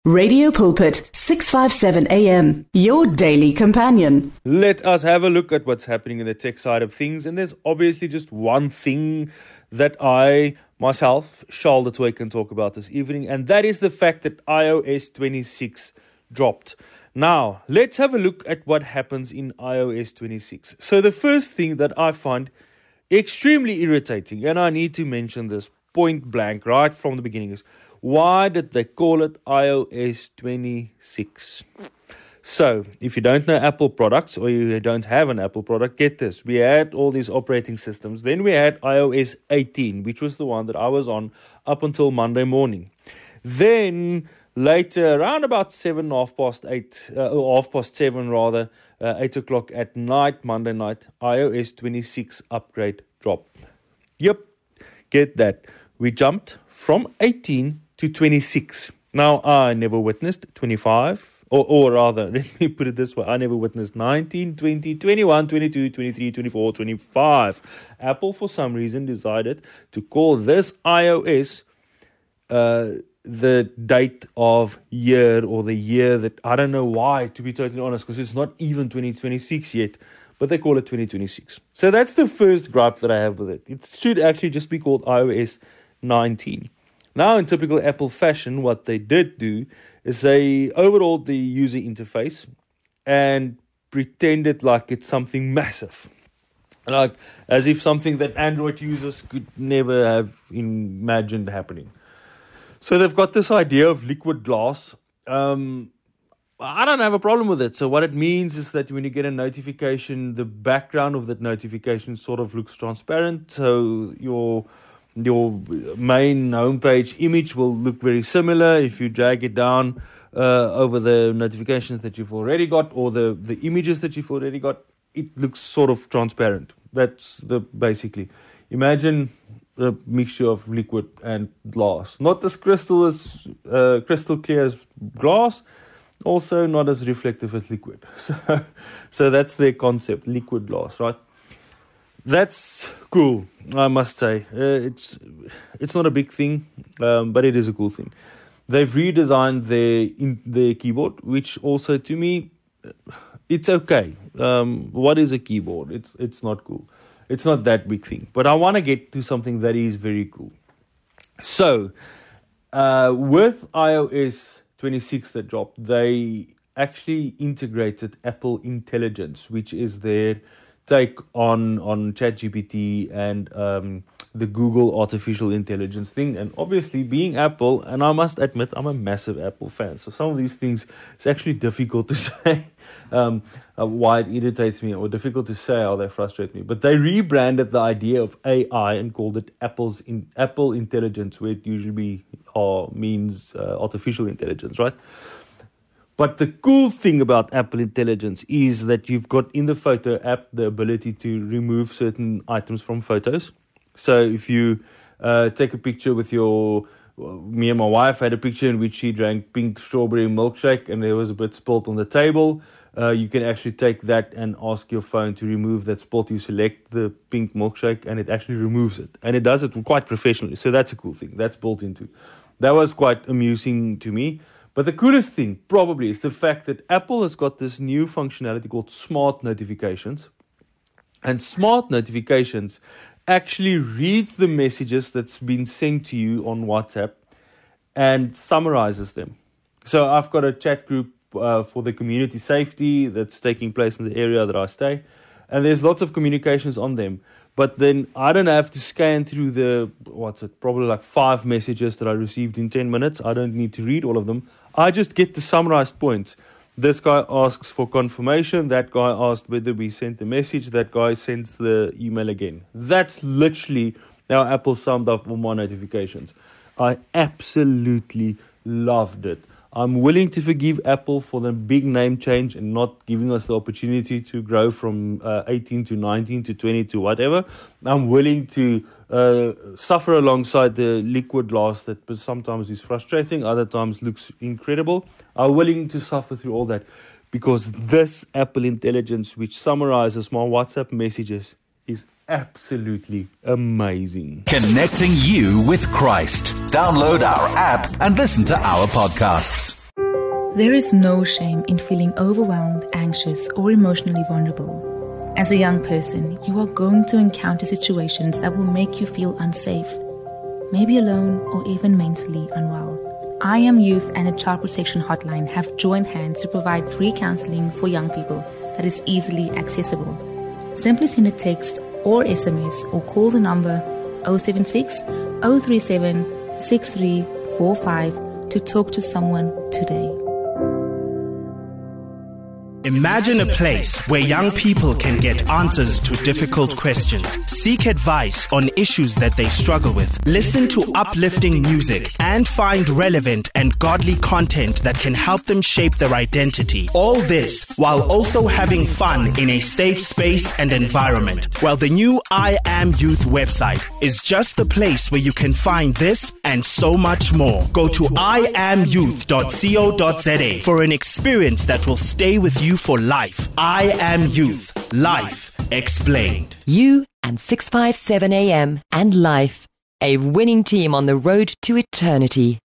Radio Pulpit, 657 AM, your daily companion. Let us have a look at what's happening in the tech side of things. And there's obviously just one thing that I, myself, Charles Tway, can talk about this evening. And that is the fact that iOS 26 dropped. Now, let's have a look at what happens in iOS 26. So the first thing that I find extremely irritating, and I need to mention this point blank right from the beginning, is why did they call it iOS 26? So, if you don't know Apple products or you don't have an Apple product, get this. We had all these operating systems. Then we had iOS 18, which was the one that I was on up until Monday morning. Then later, around about 7, 8 o'clock at night, Monday night, iOS 26 upgrade dropped. Yep, get that. We jumped from 18 to 26. Now, I never witnessed 25, or rather, let me put it this way. I never witnessed 19, 20, 21, 22, 23, 24, 25. Apple, for some reason, decided to call this iOS the date of year, or the year that, I don't know why, to be totally honest, because it's not even 2026 yet, but they call it 2026. So that's the first gripe that I have with it. It should actually just be called iOS 19. Now, in typical Apple fashion, what they did do is they overhauled the user interface and pretended like it's something massive. Like, as if something that Android users could never have imagined happening. So they've got this idea of liquid glass. I don't have a problem with it. So what it means is that when you get a notification, the background of that notification sort of looks transparent. So your main homepage image will look very similar. If you drag it down over the notifications that you've already got, or the images that you've already got, it looks sort of transparent. That's basically. Imagine a mixture of liquid and glass. Not as crystal clear as glass, also not as reflective as liquid. So that's their concept, liquid glass, right? That's cool, I must say. It's not a big thing, but it is a cool thing. They've redesigned their keyboard, which also, to me, it's okay. What is a keyboard? It's not cool. It's not that big thing. But I want to get to something that is very cool. So, with iOS 26 that dropped, they actually integrated Apple Intelligence, which is their take on ChatGPT and the Google artificial intelligence thing. And obviously, being Apple, and I must admit, I'm a massive Apple fan. So some of these things, it's actually difficult to say why it irritates me, or difficult to say how they frustrate me. But they rebranded the idea of AI and called it Apple Intelligence, where it usually means artificial intelligence, right? But the cool thing about Apple Intelligence is that you've got in the photo app the ability to remove certain items from photos. So if you take a picture with me and my wife had a picture in which she drank pink strawberry milkshake and there was a bit spilt on the table. You can actually take that and ask your phone to remove that spilt. You select the pink milkshake and it actually removes it. And it does it quite professionally. So that's a cool thing. That's built into. That was quite amusing to me. But the coolest thing probably is the fact that Apple has got this new functionality called Smart Notifications. And Smart Notifications actually reads the messages that's been sent to you on WhatsApp and summarizes them. So I've got a chat group for the community safety that's taking place in the area that I stay. And there's lots of communications on them. But then I don't have to scan through probably like 5 messages that I received in 10 minutes. I don't need to read all of them. I just get the summarized points. This guy asks for confirmation. That guy asked whether we sent the message. That guy sends the email again. That's literally how Apple summed up all my notifications. I absolutely loved it. I'm willing to forgive Apple for the big name change and not giving us the opportunity to grow from 18 to 19 to 20 to whatever. I'm willing to suffer alongside the liquid glass that sometimes is frustrating, other times looks incredible. I'm willing to suffer through all that because this Apple Intelligence, which summarizes my WhatsApp messages, is absolutely amazing. Connecting you with Christ. Download our app and listen to our podcasts. There is no shame in feeling overwhelmed, anxious, or emotionally vulnerable. As a young person, you are going to encounter situations that will make you feel unsafe, maybe alone or even mentally unwell. I Am Youth and the Child Protection Hotline have joined hands to provide free counseling for young people that is easily accessible. Simply send a text or SMS or call the number 076 037 6345 to talk to someone today. Imagine a place where young people can get answers to difficult questions, seek advice on issues that they struggle with, listen to uplifting music, and find relevant and godly content that can help them shape their identity. All this while also having fun in a safe space and environment. Well, the new I Am Youth website is just the place where you can find this and so much more. Go to iamyouth.co.za for an experience that will stay with you for life. I Am Youth. Life explained. You and 657 AM and Life, a winning team on the road to eternity.